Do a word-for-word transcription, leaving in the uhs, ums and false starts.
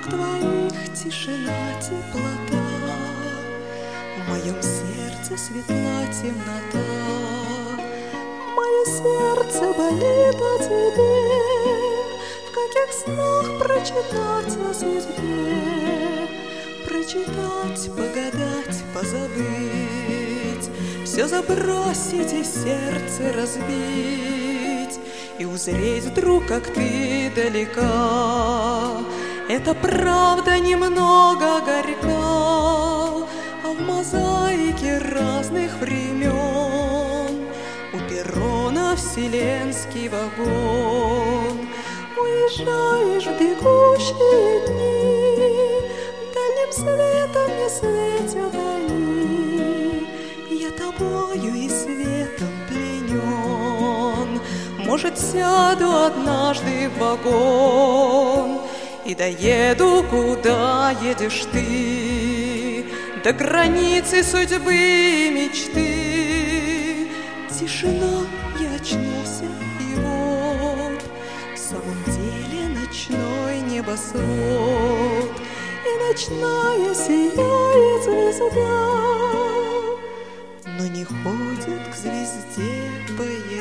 рук твоих тишина, теплота, в моем сердце светла темнота. Мое сердце болит о тебе, в каких снах прочитать о судьбе, прочитать, погадать, позабыть, все забросить и сердце разбить, и узреть вдруг, как ты далека. Это правда немного горька, а в мозаике разных времен у перрона вселенский вагон. Уезжаешь в бегущие дни, дальним светом не светят они. Я тобою и светом пленен. Может, сяду однажды в вагон и доеду, куда едешь ты, до границы судьбы и мечты. Тишина, я очнулся, и вот в самом деле ночной небосвод, и ночная сияет звезда, но не ходит к звезде поезда.